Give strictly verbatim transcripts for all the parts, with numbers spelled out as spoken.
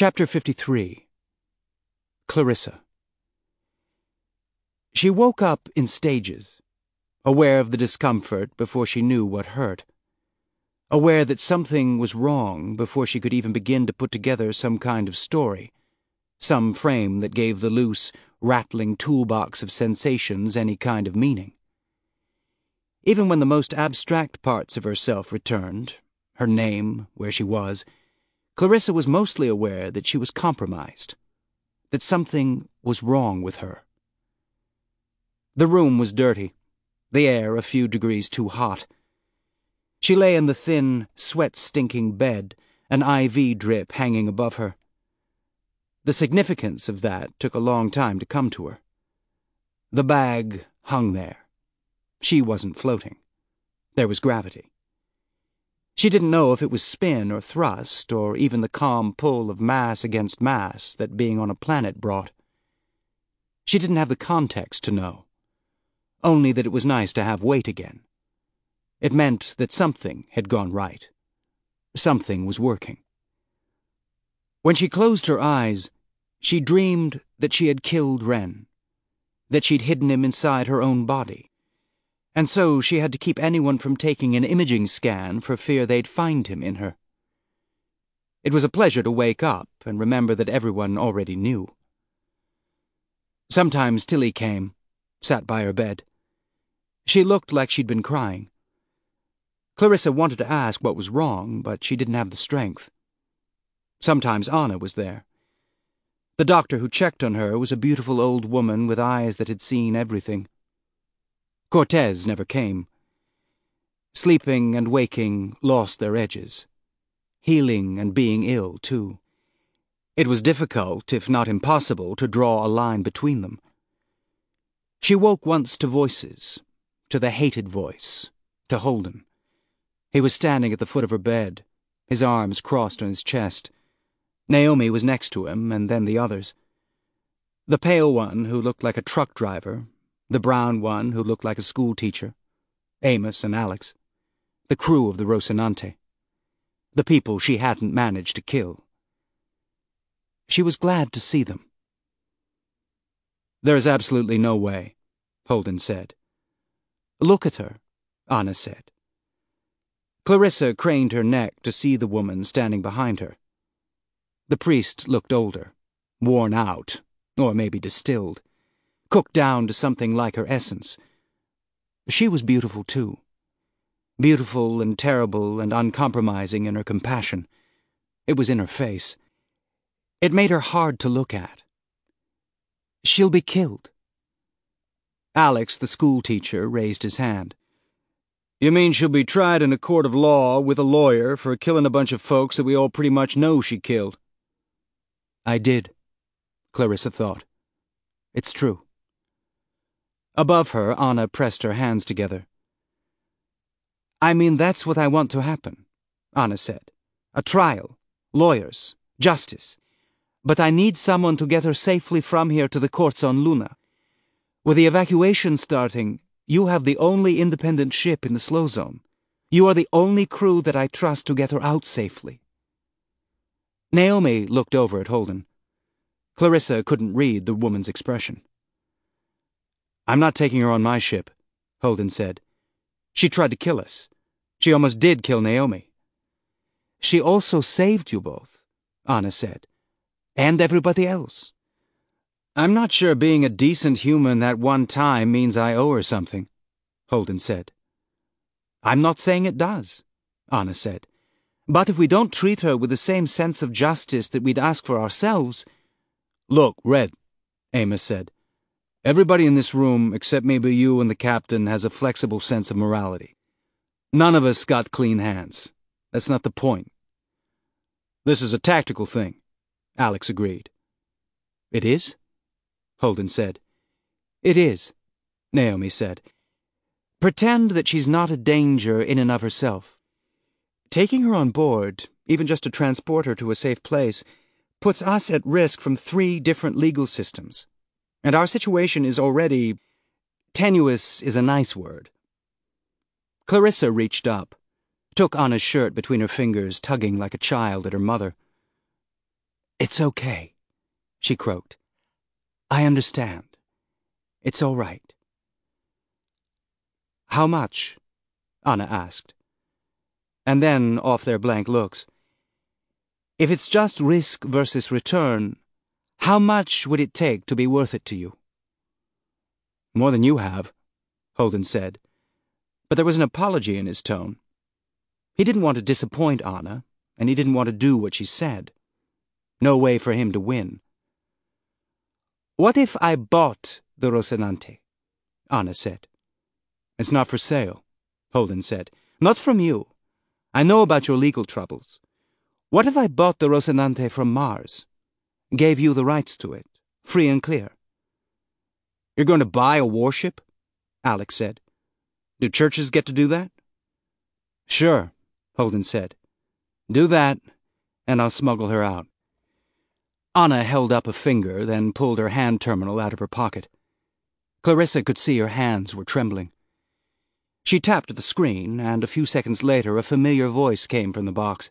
Chapter fifty-three. Clarissa. She woke up in stages, aware of the discomfort before she knew what hurt, aware that something was wrong before she could even begin to put together some kind of story, some frame that gave the loose, rattling toolbox of sensations any kind of meaning. Even when the most abstract parts of herself returned, her name, where she was, Clarissa was mostly aware that she was compromised, that something was wrong with her. The room was dirty, the air a few degrees too hot. She lay in the thin, sweat-stinking bed, an I V drip hanging above her. The significance of that took a long time to come to her. The bag hung there. She wasn't floating. There was gravity. She didn't know if it was spin or thrust, or even the calm pull of mass against mass that being on a planet brought. She didn't have the context to know, only that it was nice to have weight again. It meant that something had gone right. Something was working. When she closed her eyes, she dreamed that she had killed Wren, that she'd hidden him inside her own body, and so she had to keep anyone from taking an imaging scan for fear they'd find him in her. It was a pleasure to wake up and remember that everyone already knew. Sometimes Tilly came, sat by her bed. She looked like she'd been crying. Clarissa wanted to ask what was wrong, but she didn't have the strength. Sometimes Anna was there. The doctor who checked on her was a beautiful old woman with eyes that had seen everything. Cortez never came. Sleeping and waking lost their edges. Healing and being ill, too. It was difficult, if not impossible, to draw a line between them. She woke once to voices, to the hated voice, to Holden. He was standing at the foot of her bed, his arms crossed on his chest. Naomi was next to him, and then the others. The pale one who looked like a truck driver, the brown one who looked like a schoolteacher, Amos and Alex, the crew of the Rocinante, the people she hadn't managed to kill. She was glad to see them. "There's absolutely no way," Holden said. "Look at her," Anna said. Clarissa craned her neck to see the woman standing behind her. The priest looked older, worn out, or maybe distilled, cooked down to something like her essence. She was beautiful, too. Beautiful and terrible and uncompromising in her compassion. It was in her face. It made her hard to look at. "She'll be killed." Alex, the schoolteacher, raised his hand. "You mean she'll be tried in a court of law with a lawyer for killing a bunch of folks that we all pretty much know she killed?" "I did," Clarissa thought. "It's true." Above her, Anna pressed her hands together. "I mean, that's what I want to happen," Anna said. "A trial, lawyers, justice. But I need someone to get her safely from here to the courts on Luna. With the evacuation starting, you have the only independent ship in the slow zone. You are the only crew that I trust to get her out safely." Naomi looked over at Holden. Clarissa couldn't read the woman's expression. "I'm not taking her on my ship," Holden said. "She tried to kill us. She almost did kill Naomi." "She also saved you both," Anna said. "And everybody else." "I'm not sure being a decent human that one time means I owe her something," Holden said. "I'm not saying it does," Anna said. "But if we don't treat her with the same sense of justice that we'd ask for ourselves—" "Look, Red," Amos said. "Everybody in this room, except maybe you and the captain, has a flexible sense of morality. None of us got clean hands. That's not the point." "This is a tactical thing," Alex agreed. "It is?" Holden said. "It is," Naomi said. "Pretend that she's not a danger in and of herself. Taking her on board, even just to transport her to a safe place, puts us at risk from three different legal systems. And our situation is already... tenuous is a nice word." Clarissa reached up, took Anna's shirt between her fingers, tugging like a child at her mother. "It's okay," she croaked. "I understand. It's all right." "How much?" Anna asked. And then, off their blank looks, "If it's just risk versus return, how much would it take to be worth it to you?" "More than you have," Holden said, but there was an apology in his tone. He didn't want to disappoint Anna, and he didn't want to do what she said. No way for him to win. "What if I bought the Rocinante?" Anna said. "It's not for sale," Holden said. "Not from you. I know about your legal troubles. What if I bought the Rocinante from Mars? Gave you the rights to it, free and clear?" "You're going to buy a warship?" Alex said. "Do churches get to do that?" "Sure," Holden said. "Do that, and I'll smuggle her out." Anna held up a finger, then pulled her hand terminal out of her pocket. Clarissa could see her hands were trembling. She tapped at the screen, and a few seconds later a familiar voice came from the box.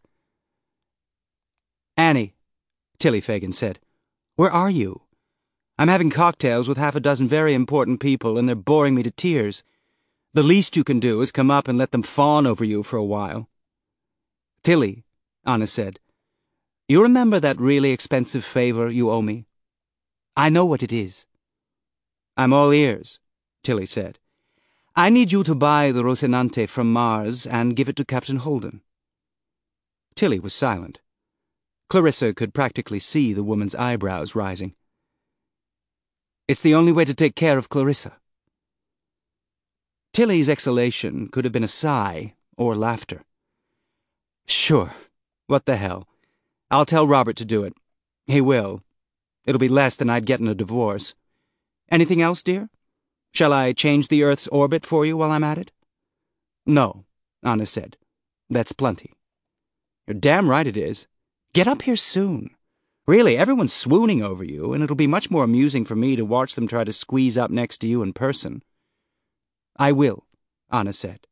"Annie," Tilly Fagan said, "where are you? I'm having cocktails with half a dozen very important people, and they're boring me to tears. The least you can do is come up and let them fawn over you for a while." "Tilly," Anna said, "you remember that really expensive favor you owe me? I know what it is." "I'm all ears," Tilly said. "I need you to buy the Rocinante from Mars and give it to Captain Holden." Tilly was silent. Clarissa could practically see the woman's eyebrows rising. "It's the only way to take care of Clarissa." Tilly's exhalation could have been a sigh or laughter. "Sure. What the hell? I'll tell Robert to do it. He will. It'll be less than I'd get in a divorce. Anything else, dear? Shall I change the Earth's orbit for you while I'm at it?" "No," Anna said. "That's plenty." "You're damn right it is. Get up here soon. Really, everyone's swooning over you, and it'll be much more amusing for me to watch them try to squeeze up next to you in person." "I will," Anna said.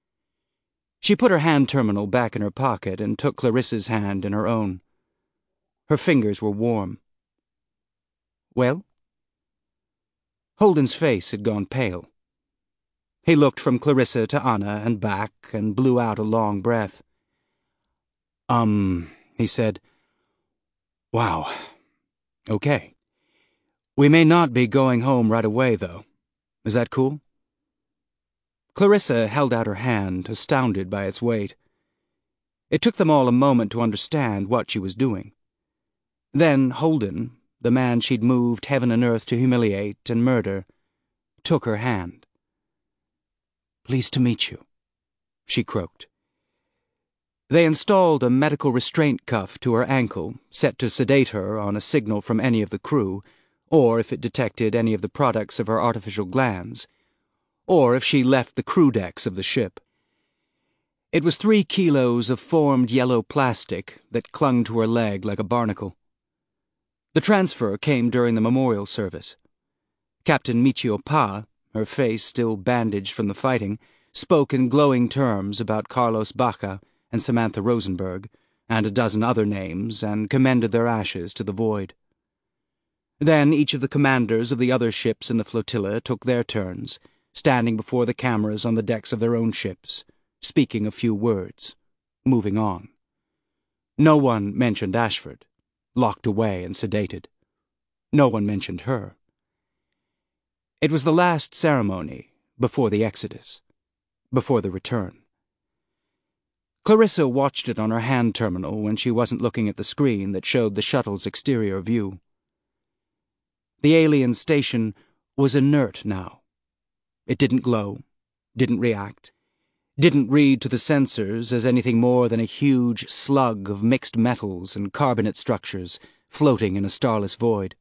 She put her hand terminal back in her pocket and took Clarissa's hand in her own. Her fingers were warm. "Well?" Holden's face had gone pale. He looked from Clarissa to Anna and back and blew out a long breath. Um, he said, "Wow. Okay. We may not be going home right away, though. Is that cool?" Clarissa held out her hand, astounded by its weight. It took them all a moment to understand what she was doing. Then Holden, the man she'd moved heaven and earth to humiliate and murder, took her hand. "Pleased to meet you," she croaked. They installed a medical restraint cuff to her ankle, set to sedate her on a signal from any of the crew, or if it detected any of the products of her artificial glands, or if she left the crew decks of the ship. It was three kilos of formed yellow plastic that clung to her leg like a barnacle. The transfer came during the memorial service. Captain Michio Pa, her face still bandaged from the fighting, spoke in glowing terms about Carlos Baca and Samantha Rosenberg, and a dozen other names, and commended their ashes to the void. Then each of the commanders of the other ships in the flotilla took their turns, standing before the cameras on the decks of their own ships, speaking a few words, moving on. No one mentioned Ashford, locked away and sedated. No one mentioned her. It was the last ceremony before the exodus, before the return. Clarissa watched it on her hand terminal when she wasn't looking at the screen that showed the shuttle's exterior view. The alien station was inert now. It didn't glow, didn't react, didn't read to the sensors as anything more than a huge slug of mixed metals and carbonate structures floating in a starless void.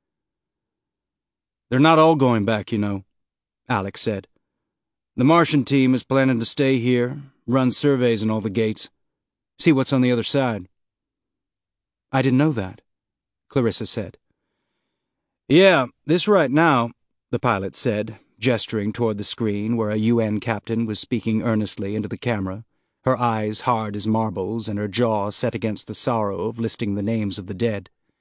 "They're not all going back, you know," Alex said. "The Martian team is planning to stay here, run surveys in all the gates, see what's on the other side." "I didn't know that," Clarissa said. "Yeah, this right now," the pilot said, gesturing toward the screen where a U N captain was speaking earnestly into the camera, her eyes hard as marbles and her jaw set against the sorrow of listing the names of the dead.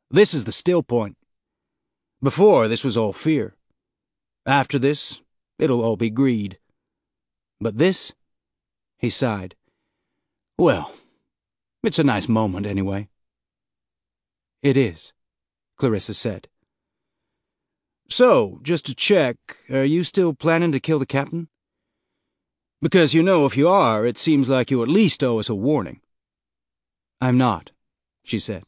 This is the still point. Before, this was all fear. After this, it'll all be greed. But this, he sighed. Well, it's a nice moment anyway. It is, Clarissa said. So, just to check, are you still planning to kill the captain? Because, you know, if you are, it seems like you at least owe us a warning. I'm not, she said.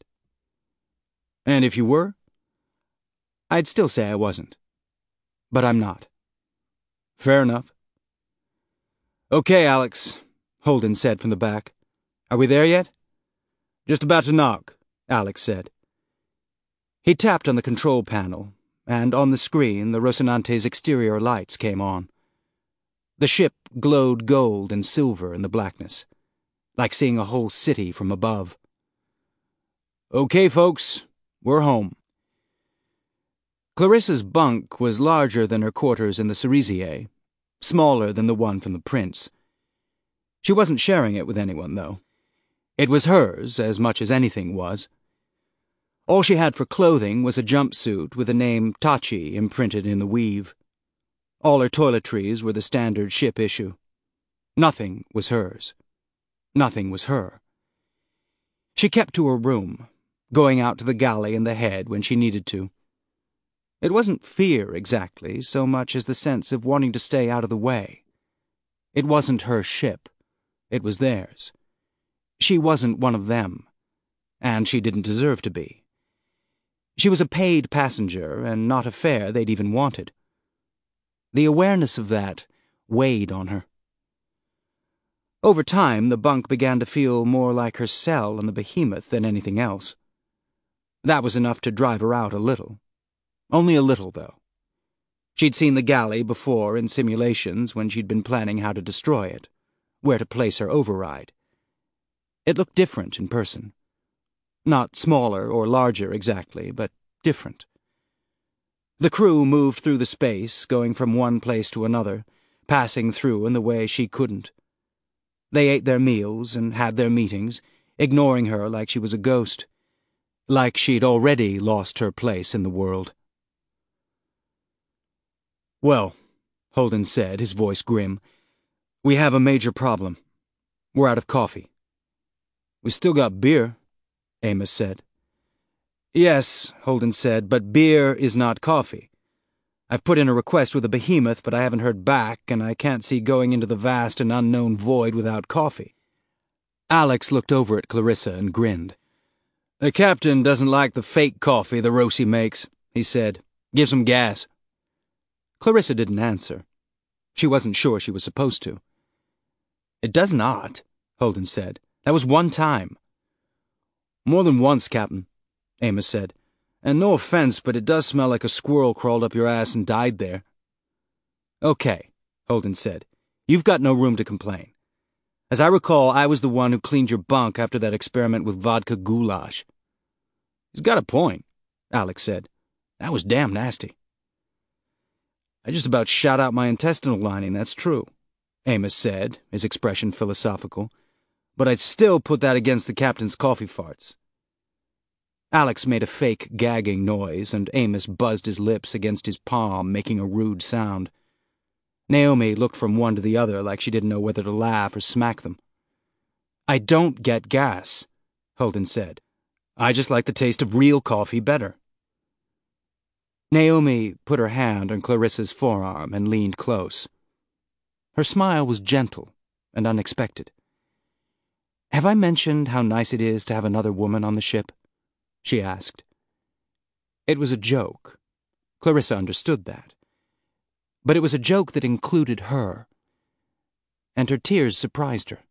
And if you were? I'd still say I wasn't. But I'm not. Fair enough. Okay, Alex, Holden said from the back. Are we there yet? Just about to knock, Alex said. He tapped on the control panel, and on the screen the Rocinante's exterior lights came on. The ship glowed gold and silver in the blackness, like seeing a whole city from above. Okay, folks, we're home. Clarissa's bunk was larger than her quarters in the Cerisier, smaller than the one from the Prince. She wasn't sharing it with anyone, though. It was hers as much as anything was. All she had for clothing was a jumpsuit with the name Tachi imprinted in the weave. All her toiletries were the standard ship issue. Nothing was hers. Nothing was her. She kept to her room, going out to the galley and the head when she needed to. It wasn't fear, exactly, so much as the sense of wanting to stay out of the way. It wasn't her ship. It was theirs. She wasn't one of them, and she didn't deserve to be. She was a paid passenger, and not a fare they'd even wanted. The awareness of that weighed on her. Over time, the bunk began to feel more like her cell on the Behemoth than anything else. That was enough to drive her out a little. Only a little, though. She'd seen the galley before in simulations when she'd been planning how to destroy it, where to place her override. It looked different in person. Not smaller or larger exactly, but different. The crew moved through the space, going from one place to another, passing through in the way she couldn't. They ate their meals and had their meetings, ignoring her like she was a ghost, like she'd already lost her place in the world. Well, Holden said, his voice grim, we have a major problem. We're out of coffee. We still got beer, Amos said. Yes, Holden said, but beer is not coffee. I've put in a request with the Behemoth, but I haven't heard back, and I can't see going into the vast and unknown void without coffee. Alex looked over at Clarissa and grinned. The captain doesn't like the fake coffee the Roci makes, he said. Gives him gas. Clarissa didn't answer. She wasn't sure she was supposed to. It does not, Holden said. That was one time. More than once, Captain, Amos said. And no offense, but it does smell like a squirrel crawled up your ass and died there. Okay, Holden said. You've got no room to complain. As I recall, I was the one who cleaned your bunk after that experiment with vodka goulash. He's got a point, Alex said. That was damn nasty. I just about shot out my intestinal lining, that's true, Amos said, his expression philosophical. But I'd still put that against the captain's coffee farts. Alex made a fake gagging noise, and Amos buzzed his lips against his palm, making a rude sound. Naomi looked from one to the other like she didn't know whether to laugh or smack them. I don't get gas, Holden said. I just like the taste of real coffee better. Naomi put her hand on Clarissa's forearm and leaned close. Her smile was gentle and unexpected. Have I mentioned how nice it is to have another woman on the ship? She asked. It was a joke. Clarissa understood that. But it was a joke that included her, and her tears surprised her.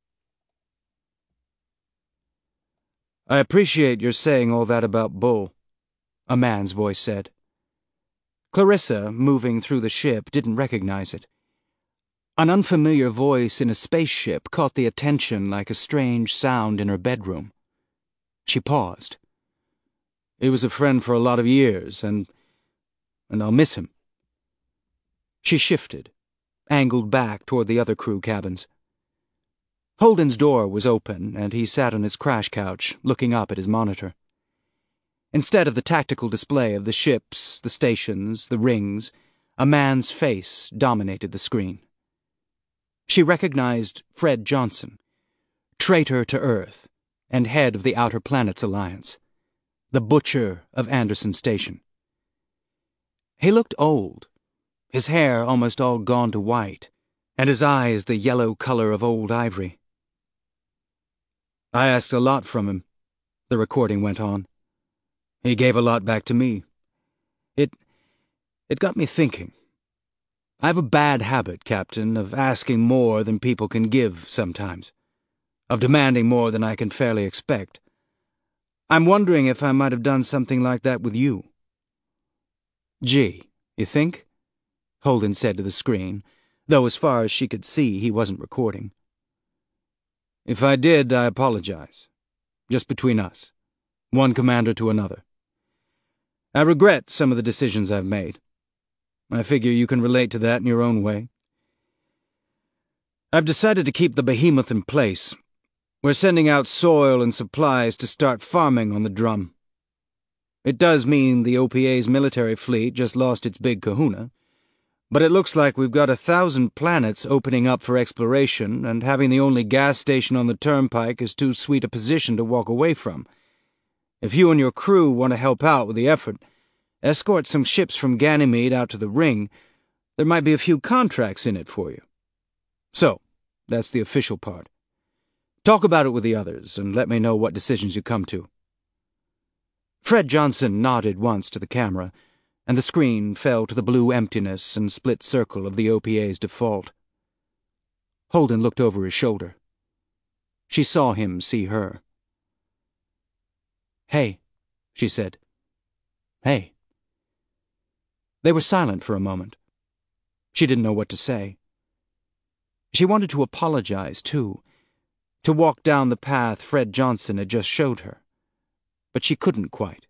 I appreciate your saying all that about Bull, a man's voice said. Clarissa, moving through the ship, didn't recognize it. An unfamiliar voice in a spaceship caught the attention like a strange sound in her bedroom. She paused. He was a friend for a lot of years, and... and I'll miss him. She shifted, angled back toward the other crew cabins. Holden's door was open, and he sat on his crash couch, looking up at his monitor. Instead of the tactical display of the ships, the stations, the rings, a man's face dominated the screen. She recognized Fred Johnson, traitor to Earth and head of the Outer Planets Alliance, the butcher of Anderson Station. He looked old, his hair almost all gone to white, and his eyes the yellow color of old ivory. "I asked a lot from him," the recording went on. "He gave a lot back to me. It, it got me thinking. I have a bad habit, Captain, of asking more than people can give sometimes, of demanding more than I can fairly expect. I'm wondering if I might have done something like that with you." "Gee, you think?" Holden said to the screen, though as far as she could see he wasn't recording. "If I did, I apologize. Just between us, one commander to another. I regret some of the decisions I've made. I figure you can relate to that in your own way. I've decided to keep the behemoth in place. We're sending out soil and supplies to start farming on the drum. It does mean the O P A's military fleet just lost its big kahuna, but it looks like we've got a thousand planets opening up for exploration, and having the only gas station on the turnpike is too sweet a position to walk away from. If you and your crew want to help out with the effort, escort some ships from Ganymede out to the ring, there might be a few contracts in it for you. So, that's the official part. Talk about it with the others, and let me know what decisions you come to." Fred Johnson nodded once to the camera, and the screen fell to the blue emptiness and split circle of the O P A's default. Holden looked over his shoulder. She saw him see her. "Hey," she said. "Hey." They were silent for a moment. She didn't know what to say. She wanted to apologize, too, to walk down the path Fred Johnson had just showed her, but she couldn't quite.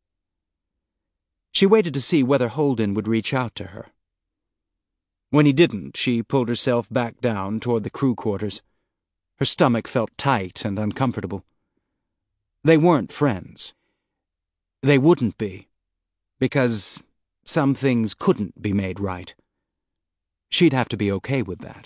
She waited to see whether Holden would reach out to her. When he didn't, she pulled herself back down toward the crew quarters. Her stomach felt tight and uncomfortable. They weren't friends. They wouldn't be, because some things couldn't be made right. She'd have to be okay with that.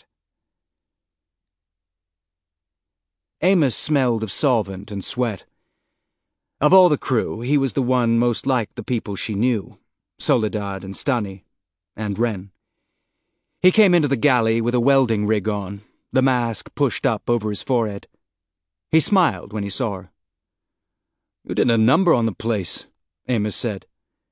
Amos smelled of solvent and sweat. Of all the crew, he was the one most like the people she knew, Soledad and Stani, and Wren. He came into the galley with a welding rig on, the mask pushed up over his forehead. He smiled when he saw her. "You did a number on the place," Amos said.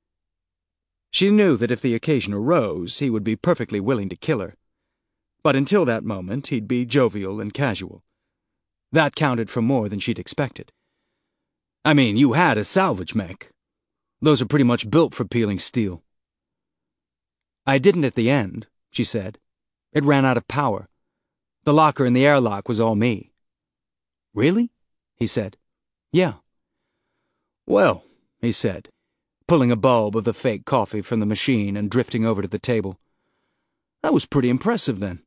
She knew that if the occasion arose, he would be perfectly willing to kill her. But until that moment, he'd be jovial and casual. That counted for more than she'd expected. "I mean, you had a salvage mech. Those are pretty much built for peeling steel." "I didn't at the end," she said. "It ran out of power. The locker in the airlock was all me." "Really?" he said. "Yeah." "Well," he said, pulling a bulb of the fake coffee from the machine and drifting over to the table. "That was pretty impressive, then."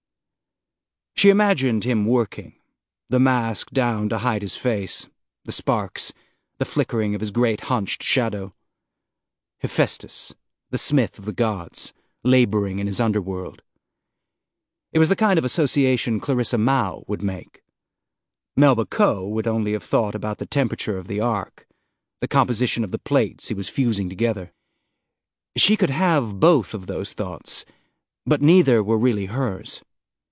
She imagined him working, the mask down to hide his face, the sparks, the flickering of his great hunched shadow. Hephaestus, the smith of the gods, laboring in his underworld. It was the kind of association Clarissa Mao would make. Melba Coe would only have thought about the temperature of the arc, the composition of the plates he was fusing together. She could have both of those thoughts, but neither were really hers.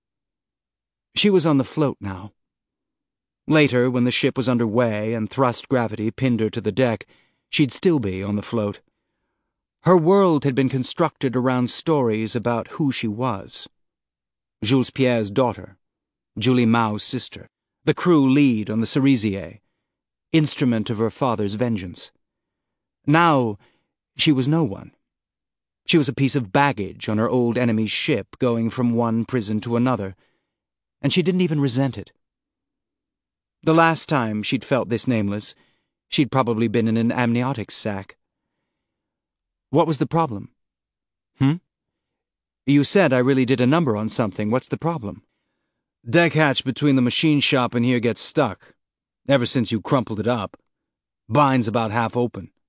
She was on the float now. Later, when the ship was under way and thrust gravity pinned her to the deck, she'd still be on the float. Her world had been constructed around stories about who she was. Jules Pierre's daughter, Julie Mao's sister, the crew lead on the Cerisier, instrument of her father's vengeance. Now, she was no one. She was a piece of baggage on her old enemy's ship going from one prison to another, and she didn't even resent it. The last time she'd felt this nameless, she'd probably been in an amniotic sac. What was the problem? Hmm? You said I really did a number on something. What's the problem? Deck hatch between the machine shop and here gets stuck, ever since you crumpled it up. Bind's about half open.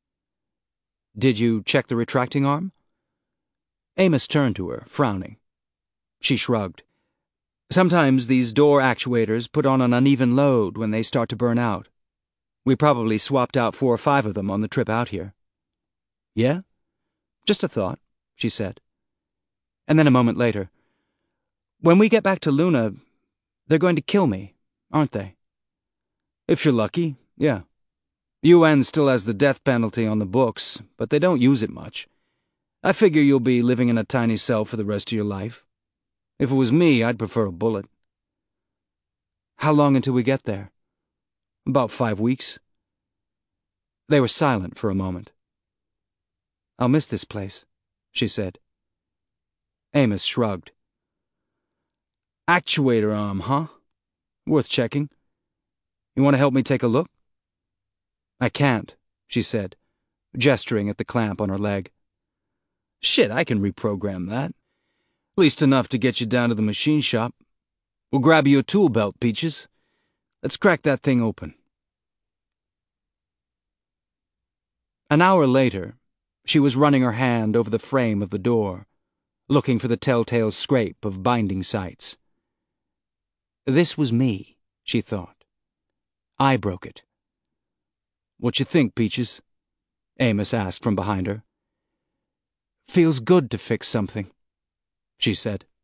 Did you check the retracting arm? Amos turned to her, frowning. She shrugged. Sometimes these door actuators put on an uneven load when they start to burn out. We probably swapped out four or five of them on the trip out here. Yeah? Just a thought, she said. And then a moment later, when we get back to Luna, they're going to kill me, aren't they? If you're lucky, yeah. U N still has the death penalty on the books, but they don't use it much. I figure you'll be living in a tiny cell for the rest of your life. If it was me, I'd prefer a bullet. How long until we get there? About five weeks. They were silent for a moment. I'll miss this place, she said. Amos shrugged. Actuator arm, huh? Worth checking. You want to help me take a look? I can't, she said, gesturing at the clamp on her leg. Shit, I can reprogram that. At least enough to get you down to the machine shop. We'll grab you a tool belt, Peaches. Let's crack that thing open. An hour later, she was running her hand over the frame of the door, looking for the telltale scrape of binding sights. This was me, she thought. I broke it. What you think, Peaches? Amos asked from behind her. Feels good to fix something, she said.